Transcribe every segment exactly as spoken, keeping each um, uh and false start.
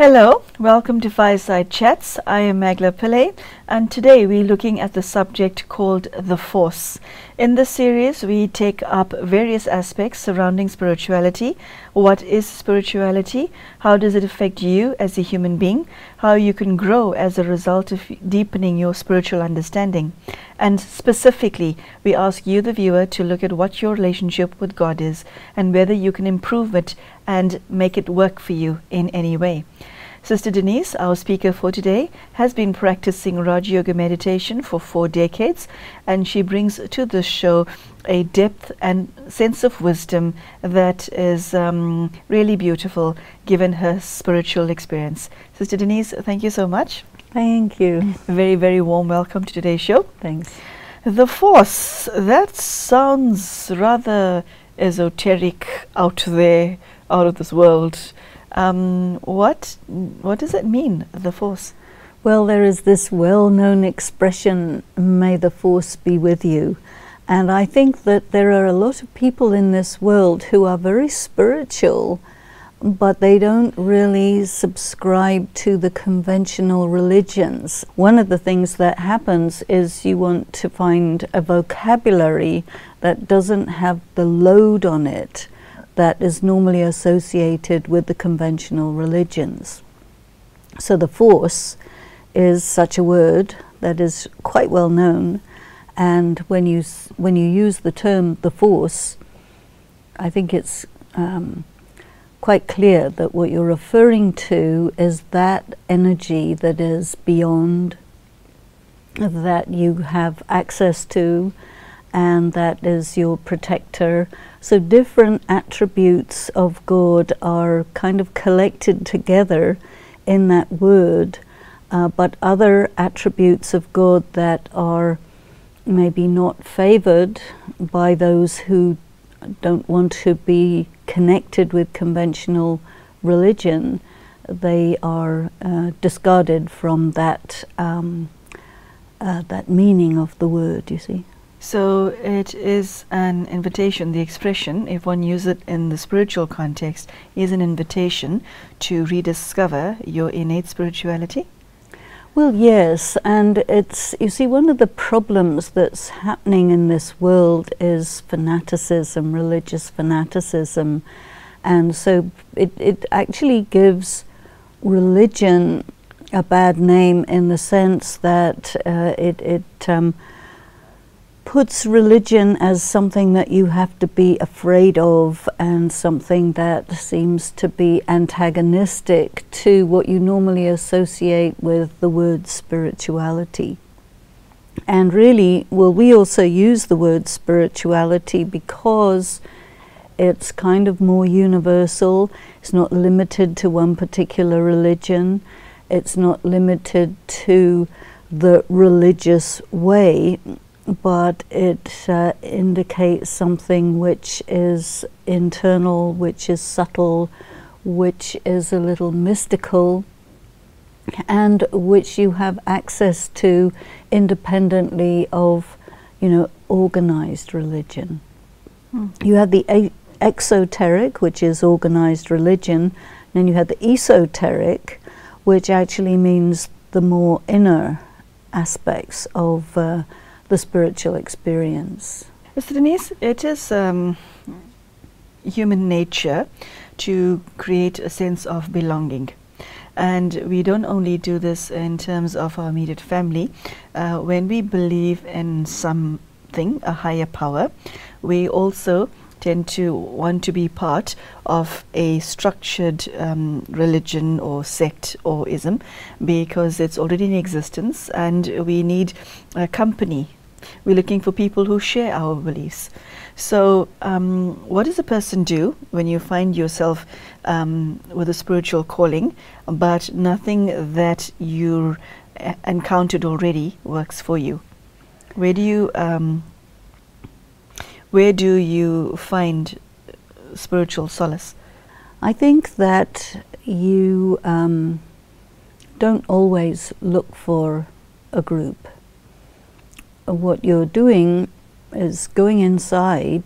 Hello, welcome to Fireside Chats. I am Magla Pillay, and today we're looking at the subject called the Force. In this series, we take up various aspects surrounding spirituality. What is spirituality? How does it affect you as a human being? How you can grow as a result of deepening your spiritual understanding. And specifically, we ask you, the viewer, to look at what your relationship with God is and whether you can improve it and make it work for you in any way. Sister Denise, our speaker for today, has been practicing Raj Yoga meditation for four decades, and she brings to this show a depth and sense of wisdom that is um, really beautiful given her spiritual experience. Sister Denise, thank you so much. Thank you. A very, very warm welcome to today's show. Thanks. The Force, that sounds rather esoteric, out there, out of this world. Um, what what does it mean, the Force? Well, there is this well-known expression, may the Force be with you. And I think that there are a lot of people in this world who are very spiritual, but they don't really subscribe to the conventional religions. One of the things that happens is you want to find a vocabulary that doesn't have the load on it that is normally associated with the conventional religions. So the Force is such a word that is quite well known, and when you when you use the term the Force, I think it's um, quite clear that what you're referring to is that energy that is beyond, that you have access to, and that is your protector. So different attributes of God are kind of collected together in that word, uh, but other attributes of God that are maybe not favored by those who don't want to be connected with conventional religion, they are uh, discarded from that, um, uh, that meaning of the word, you see. So it is an invitation, the expression, if one uses it in the spiritual context, is an invitation to rediscover your innate spirituality? Well, yes, and it's, you see, one of the problems that's happening in this world is fanaticism, religious fanaticism, and so it, it actually gives religion a bad name in the sense that uh, it, it um, puts religion as something that you have to be afraid of and something that seems to be antagonistic to what you normally associate with the word spirituality. And really, well, we also use the word spirituality because it's kind of more universal. It's not limited to one particular religion. It's not limited to the religious way, but it uh, indicates something which is internal, which is subtle, which is a little mystical, and which you have access to independently of, you know, organized religion. Mm. You have the a exoteric, which is organized religion, and then you have the esoteric, which actually means the more inner aspects of uh, the spiritual experience. Mister Denise, it is um, human nature to create a sense of belonging. And we don't only do this in terms of our immediate family. Uh, when we believe in something, a higher power, we also tend to want to be part of a structured um, religion or sect or ism, because it's already in existence and we need a company. We're looking for people who share our beliefs. So um, what does a person do when you find yourself um, with a spiritual calling, but nothing that you uh, encountered already works for you? Where do you um, where do you find spiritual solace? I think that you um, don't always look for a group. What you're doing is going inside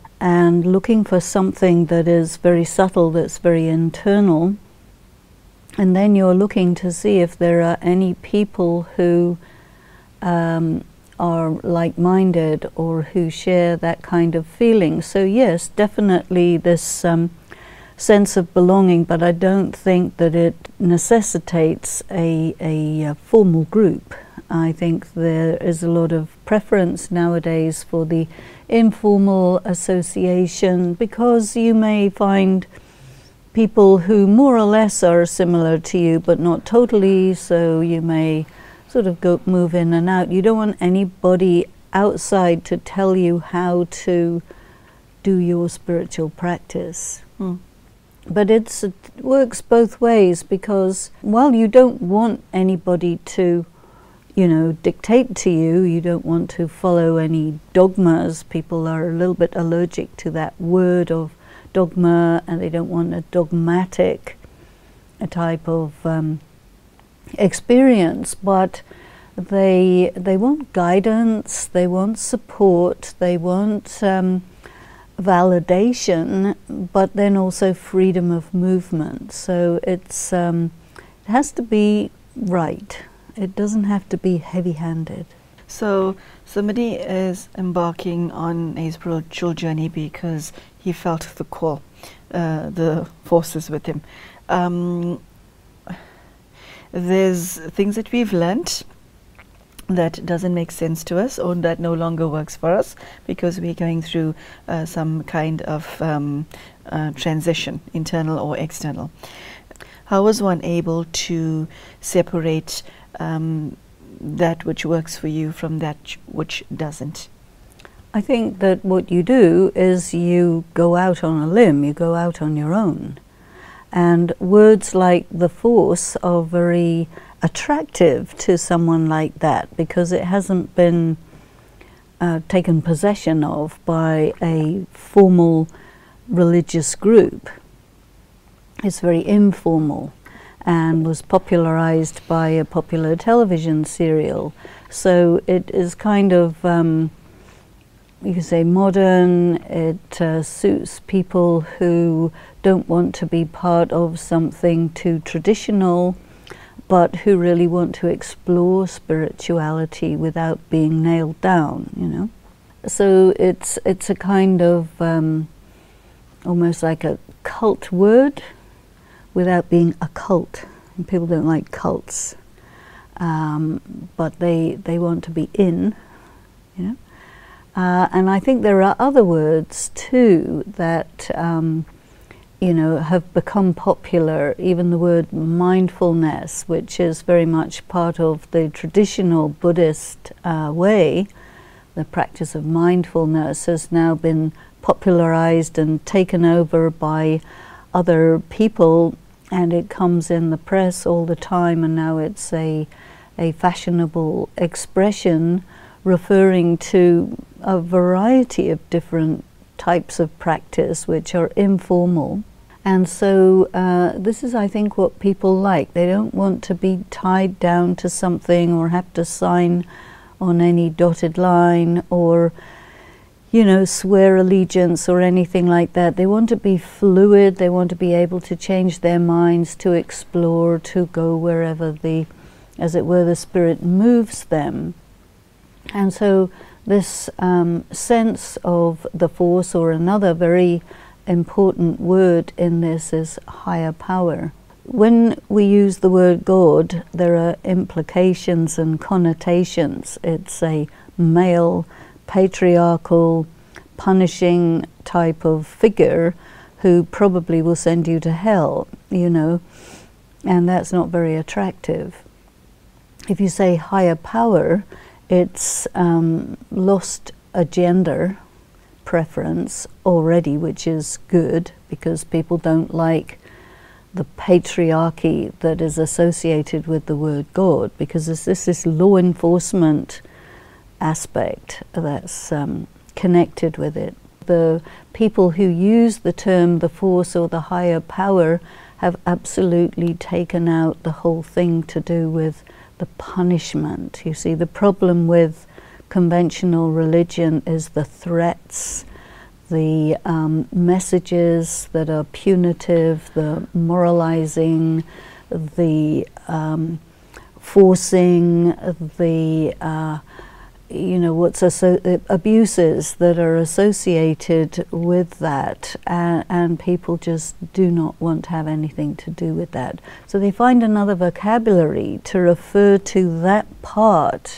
and looking for something that is very subtle, that's very internal, And then you're looking to see if there are any people who um, are like-minded or who share that kind of feeling. So yes, definitely this um, sense of belonging, but I don't think that it necessitates a, a, a formal group. I think there is a lot of preference nowadays for the informal association, because you may find people who more or less are similar to you but not totally, so you may sort of go move in and out. You don't want anybody outside to tell you how to do your spiritual practice. Mm. But it's, it works both ways, because while you don't want anybody to, you know, dictate to you, you don't want to follow any dogmas. People are a little bit allergic to that word of dogma, and they don't want a dogmatic a type of um, experience, but they they want guidance, they want support, they want um, validation, but then also freedom of movement. So it's um, it has to be right. It doesn't have to be heavy-handed. So somebody is embarking on a spiritual journey because he felt the call, uh, the forces with him. Um, there's things that we've learnt that doesn't make sense to us, or that no longer works for us, because we're going through uh, some kind of um, uh, transition, internal or external. How was one able to separate um, that which works for you from that which doesn't? I think that what you do is you go out on a limb, you go out on your own. And words like the Force are very attractive to someone like that, because it hasn't been uh, taken possession of by a formal religious group. It's very informal and was popularized by a popular television serial. So it is kind of, um, you can say, modern. It uh, suits people who don't want to be part of something too traditional, but who really want to explore spirituality without being nailed down, you know. So it's, it's a kind of um, almost like a cult word without being a cult. And people don't like cults, um, but they, they want to be in, you know. Uh, and I think there are other words too that um, you know, have become popular. Even the word mindfulness, which is very much part of the traditional Buddhist uh, way, the practice of mindfulness has now been popularized and taken over by other people, and it comes in the press all the time, and now it's a, a fashionable expression referring to a variety of different types of practice which are informal. And so uh, this is, I think, what people like. They don't want to be tied down to something or have to sign on any dotted line or, you know, swear allegiance or anything like that. They want to be fluid. They want to be able to change their minds, to explore, to go wherever the, as it were, the spirit moves them. And so this um, sense of the Force, or another very important word in this, is higher power. When we use the word God, there are implications and connotations. It's a male, patriarchal, punishing type of figure who probably will send you to hell, you know, and that's not very attractive. If you say higher power, it's um, lost a gender preference already, which is good, because people don't like the patriarchy that is associated with the word God, because there's this, this law enforcement aspect that's um, connected with it. The people who use the term the Force or the higher power have absolutely taken out the whole thing to do with the punishment. You see, the problem with conventional religion is the threats, the um, messages that are punitive, the moralizing, the um, forcing, the uh, you know, what's asso abuses that are associated with that, and, and people just do not want to have anything to do with that. So they find another vocabulary to refer to that part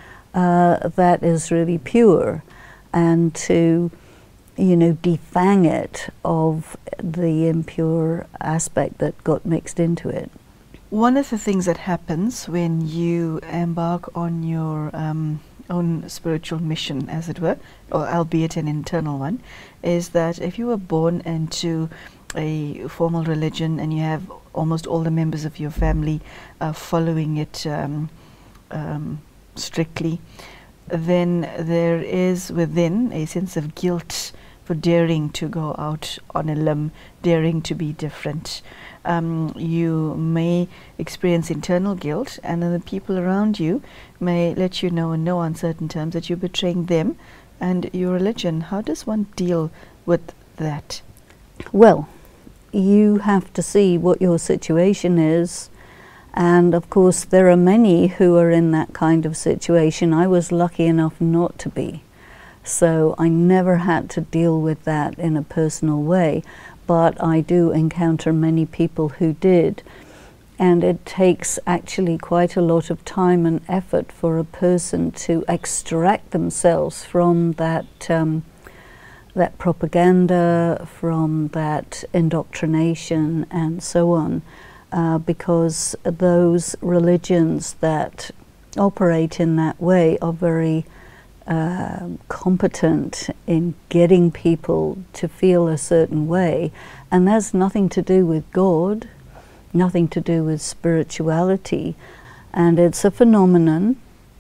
uh, that is really pure, and to, you know, defang it of the impure aspect that got mixed into it. One of the things that happens when you embark on your um, own spiritual mission, as it were, or albeit an internal one, is that if you were born into a formal religion and you have almost all the members of your family uh, following it um, um, strictly, then there is within a sense of guilt for daring to go out on a limb, daring to be different. Um, you may experience internal guilt, and then the people around you may let you know in no uncertain terms that you're betraying them and your religion. How does one deal with that? Well, you have to see what your situation is, and of course there are many who are in that kind of situation. I was lucky enough not to be, so I never had to deal with that in a personal way. But I do encounter many people who did, and it takes actually quite a lot of time and effort for a person to extract themselves from that um, that propaganda, from that indoctrination and so on, uh, because those religions that operate in that way are very Uh, competent in getting people to feel a certain way, and that's nothing to do with God, nothing to do with spirituality, and it's a phenomenon.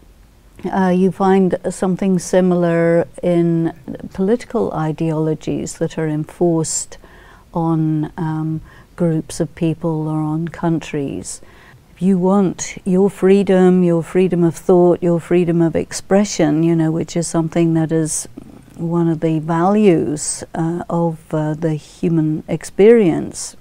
Uh, you find something similar in political ideologies that are enforced on um, groups of people or on countries. If you want your freedom, your freedom of thought, your freedom of expression, you know, which is something that is one of the values uh, of uh, the human experience,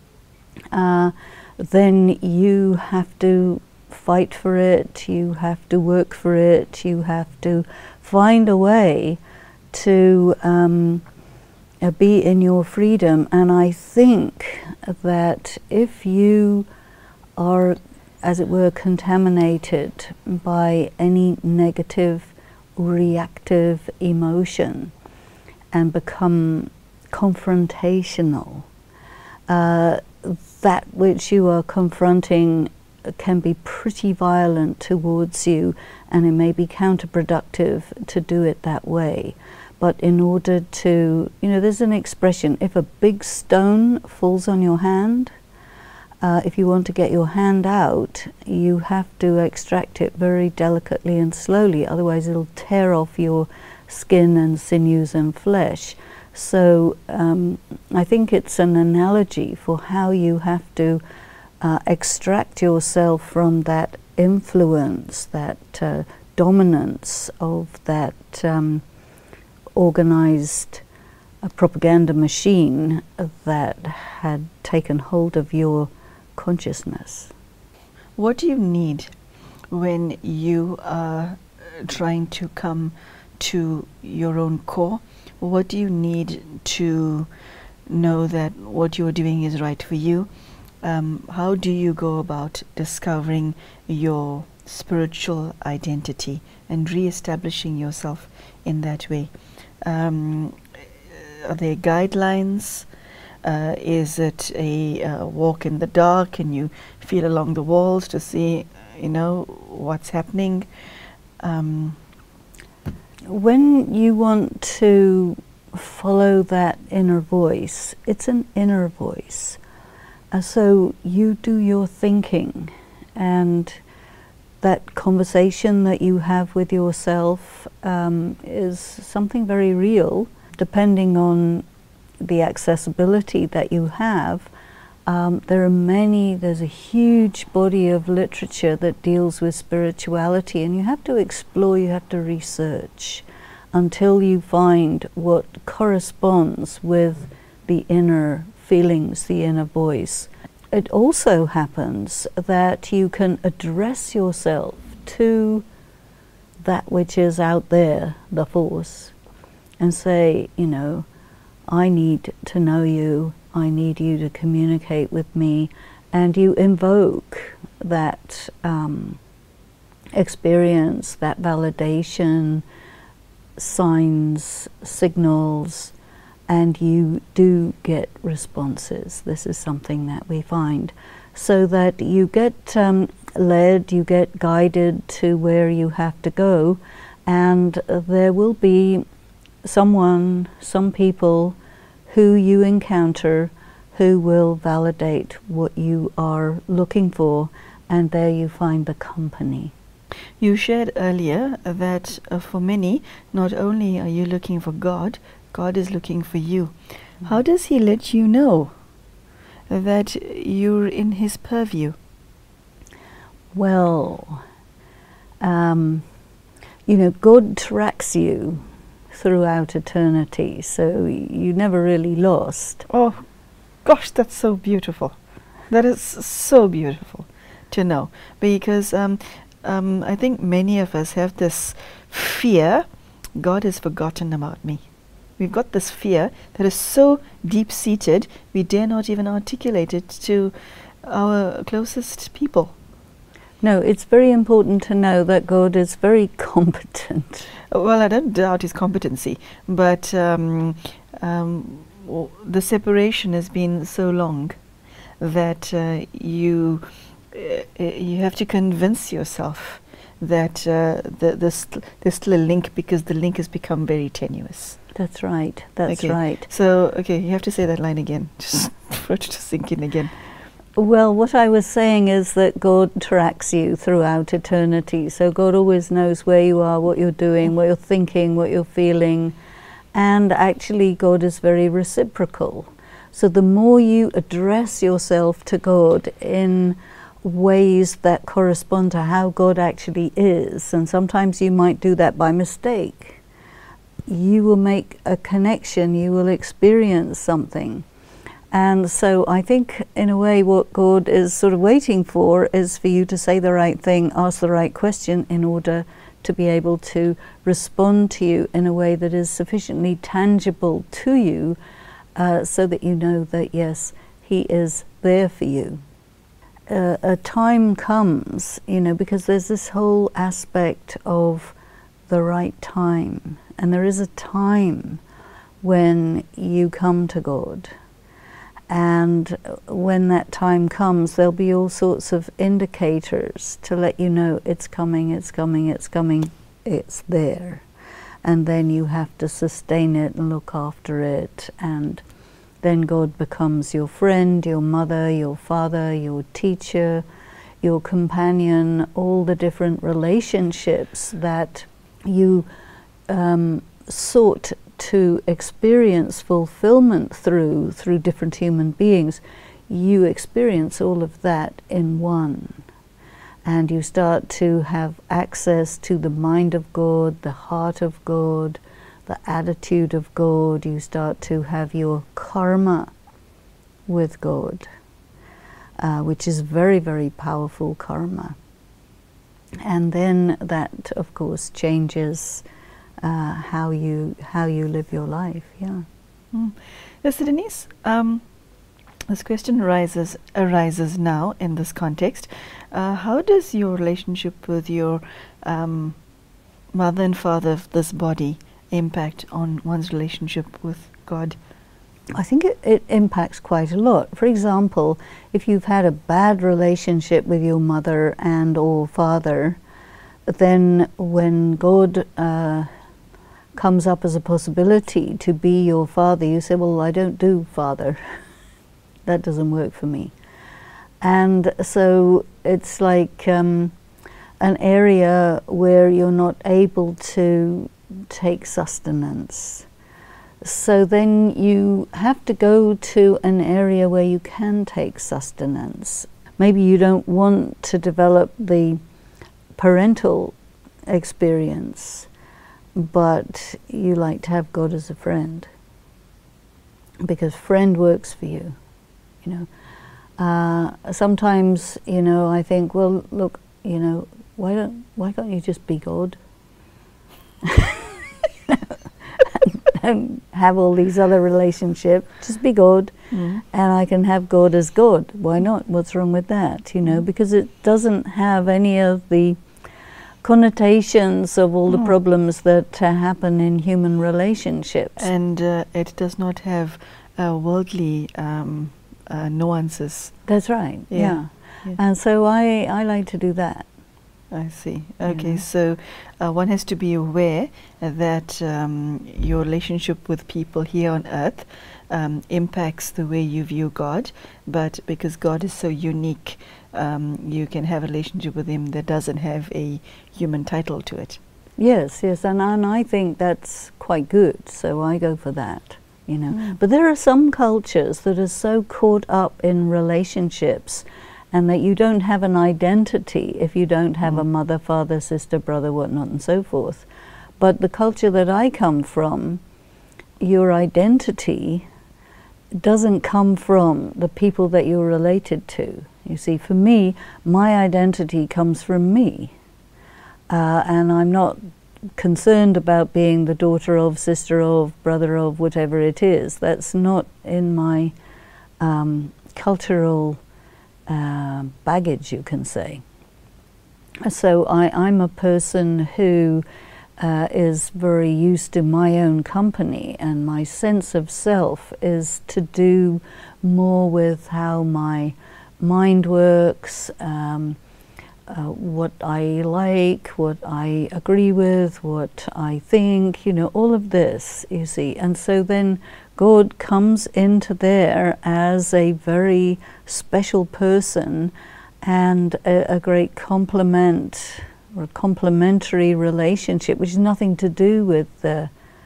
uh, then you have to fight for it, you have to work for it, you have to find a way to um, uh, be in your freedom. And I think that if you are, as it were, contaminated by any negative reactive emotion and become confrontational, uh, that which you are confronting can be pretty violent towards you, and it may be counterproductive to do it that way. But in order to, you know, there's an expression, if a big stone falls on your hand, Uh, if you want to get your hand out, you have to extract it very delicately and slowly, otherwise it'll tear off your skin and sinews and flesh. So um, I think it's an analogy for how you have to uh, extract yourself from that influence, that uh, dominance of that um, organized uh, propaganda machine that had taken hold of your consciousness. What do you need when you are trying to come to your own core? What do you need to know that what you're doing is right for you? Um, how do you go about discovering your spiritual identity and re-establishing yourself in that way? Um, are there guidelines? Uh, is it a uh, walk in the dark and you feel along the walls to see, you know, what's happening? Um, when you want to follow that inner voice, it's an inner voice. Uh, so you do your thinking, and that conversation that you have with yourself um, is something very real, depending on the accessibility that you have. Um, there are many, there's a huge body of literature that deals with spirituality, and you have to explore, you have to research until you find what corresponds with the inner feelings, the inner voice. it also happens that you can address yourself to that which is out there, the force, and say, you know, I need to know you, I need you to communicate with me, and you invoke that um, experience, that validation, signs, signals, and you do get responses. This is something that we find. So that you get um, led, you get guided to where you have to go, and uh, there will be someone, some people who you encounter who will validate what you are looking for, and there you find the company. You shared earlier that uh, for many, not only are you looking for God, God is looking for you. Mm-hmm. How does He let you know that you're in His purview? Well, um, you know, God tracks you throughout eternity, so you never really lost. Oh, gosh, that's so beautiful. That is so beautiful to know, because um, um, I think many of us have this fear, God has forgotten about me. We've got this fear that is so deep-seated, we dare not even articulate it to our closest people. No, it's very important to know that God is very competent. Well, I don't doubt His competency, but um, um, w- the separation has been so long that uh, you uh, you have to convince yourself that uh, the, the st- there's still a link, because the link has become very tenuous. That's right, that's okay. right. So, okay, you have to say that line again, just for it to sink in again. Well, what I was saying is that God tracks you throughout eternity. So God always knows where you are, what you're doing, what you're thinking, what you're feeling. And actually God is very reciprocal. So the more you address yourself to God in ways that correspond to how God actually is, and sometimes you might do that by mistake, you will make a connection, you will experience something. And so I think in a way what God is sort of waiting for is for you to say the right thing, ask the right question in order to be able to respond to you in a way that is sufficiently tangible to you, uh, so that you know that yes, He is there for you. Uh, a time comes, you know, because there's this whole aspect of the right time. And there is a time when you come to God. And when that time comes, there'll be all sorts of indicators to let you know it's coming, it's coming, it's coming, it's there. And then you have to sustain it and look after it. And then God becomes your friend, your mother, your father, your teacher, your companion, all the different relationships that you um, sought to experience fulfillment through, through different human beings. You experience all of that in one. And you start to have access to the mind of God, the heart of God, the attitude of God. You start to have your karma with God, uh, which is very, very powerful karma. And then that, of course, changes uh, how you how you live your life. Yeah. Mm. Sister Denise, um, this question arises arises now in this context. Uh, how does your relationship with your um, mother and father of this body impact on one's relationship with God? I think it, it impacts quite a lot. For example, if you've had a bad relationship with your mother and or father, then when God uh, comes up as a possibility to be your father, you say, well, I don't do father. That doesn't work for me. And so it's like um, an area where you're not able to take sustenance. So then you have to go to an area where you can take sustenance. Maybe you don't want to develop the parental experience, but you like to have God as a friend, because friend works for you. You know, Uh, sometimes, you know, I think, well, look, you know, why don't why can't you just be God? Don't have all these other relationships. Just be God, mm. and I can have God as God. Why not? What's wrong with that? You know, mm. because it doesn't have any of the connotations of all mm. the problems that uh, happen in human relationships, and uh, it does not have uh, worldly um, uh, nuances. That's right. Yeah, yeah. yeah. And so I I like to do that. I see. Okay, yeah. so uh, one has to be aware that um, your relationship with people here on earth um, impacts the way you view God, but because God is so unique, um, you can have a relationship with Him that doesn't have a human title to it. Yes, yes, and, and I think that's quite good, so I go for that, you know. Mm. But there are some cultures that are so caught up in relationships and that you don't have an identity if you don't have mm. a mother, father, sister, brother, whatnot, and so forth. But the culture that I come from, your identity doesn't come from the people that you're related to. You see, for me, my identity comes from me. Uh, and I'm not concerned about being the daughter of, sister of, brother of, whatever it is. That's not in my um, cultural Uh, baggage, you can say. So I, I'm a person who uh, is very used to my own company, and my sense of self is to do more with how my mind works, um, uh, what I like, what I agree with, what I think, you know, all of this, you see. And so then God comes into there as a very special person and a, a great complement or a complementary relationship, which has nothing to do with the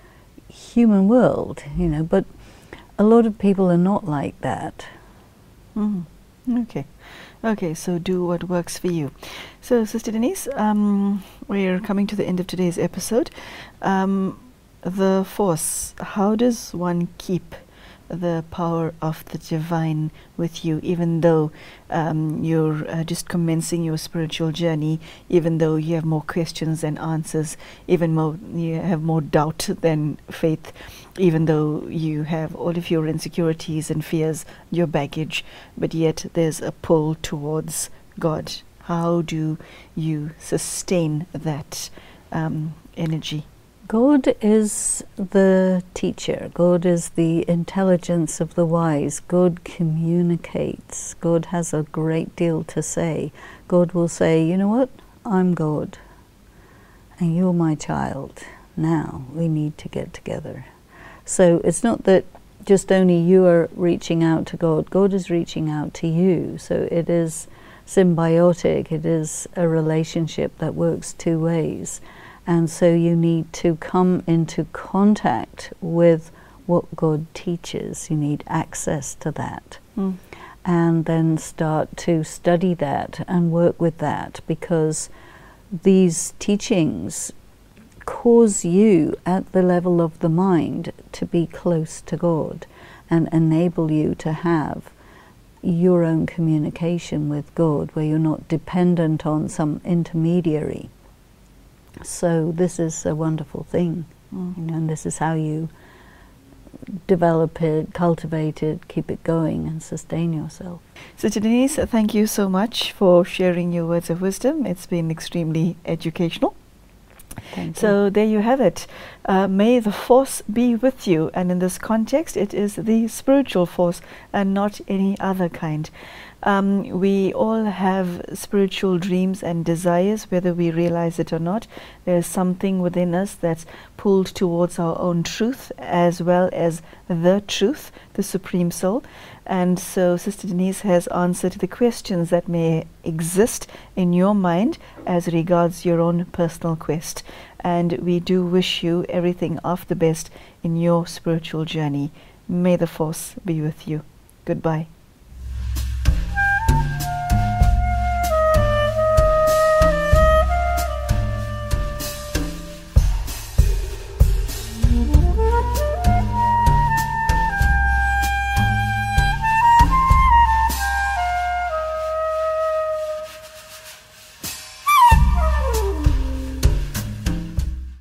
human world, you know. But a lot of people are not like that. Mm. Okay. Okay, so do what works for you. So, Sister Denise, um, we're coming to the end of today's episode. Um, the Force, how does one keep the power of the divine with you, even though um, you're uh, just commencing your spiritual journey, even though you have more questions than answers, even more you have more doubt than faith, even though you have all of your insecurities and fears, your baggage, but yet there's a pull towards God. How do you sustain that um, energy? God is the teacher. God is the intelligence of the wise. God communicates. God has a great deal to say. God will say, you know what, I'm God, and you're my child. Now we need to get together. So it's not that just only you are reaching out to God. God is reaching out to you. So it is symbiotic. It is a relationship that works two ways. And so you need to come into contact with what God teaches. You need access to that. Mm. And then start to study that and work with that, because these teachings cause you at the level of the mind to be close to God and enable you to have your own communication with God, where you're not dependent on some intermediary. So this is a wonderful thing, mm. you know, and this is how you develop it, cultivate it, keep it going, and sustain yourself. Sister Denise, thank you so much for sharing your words of wisdom. It's been extremely educational. Thank so you. There you have it. Uh, may the Force be with you, and in this context it is the spiritual force and not any other kind. Um, we all have spiritual dreams and desires, whether we realize it or not. There's something within us that's pulled towards our own truth, as well as the truth, the Supreme Soul. And so Sister Denise has answered the questions that may exist in your mind as regards your own personal quest. And we do wish you everything of the best in your spiritual journey. May the Force be with you. Goodbye.